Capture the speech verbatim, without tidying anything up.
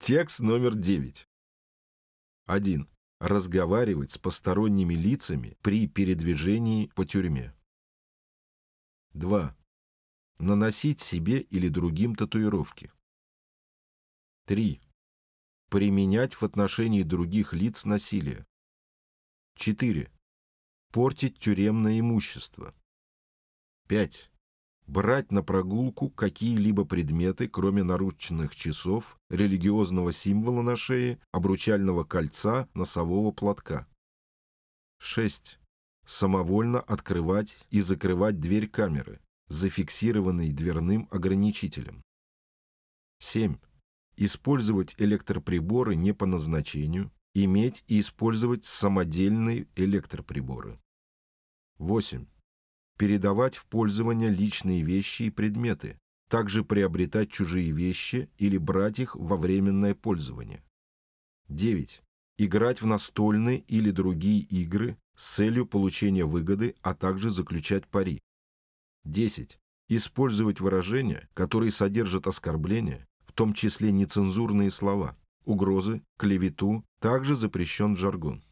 Текст номер девять. один. Разговаривать с посторонними лицами при передвижении по тюрьме. два. Наносить себе или другим татуировки. три. Применять в отношении других лиц насилие. четыре. Портить тюремное имущество. пять. Брать на прогулку какие-либо предметы, кроме наручных часов, религиозного символа на шее, обручального кольца, носового платка. шесть. Самовольно открывать и закрывать дверь камеры, зафиксированной дверным ограничителем. семь. Использовать электроприборы не по назначению, иметь и использовать самодельные электроприборы. восемь. Передавать в пользование личные вещи и предметы, также приобретать чужие вещи или брать их во временное пользование. девять. Играть в настольные или другие игры с целью получения выгоды, а также заключать пари. десять. Использовать выражения, которые содержат оскорбления, в том числе нецензурные слова, угрозы, клевету, также запрещен жаргон.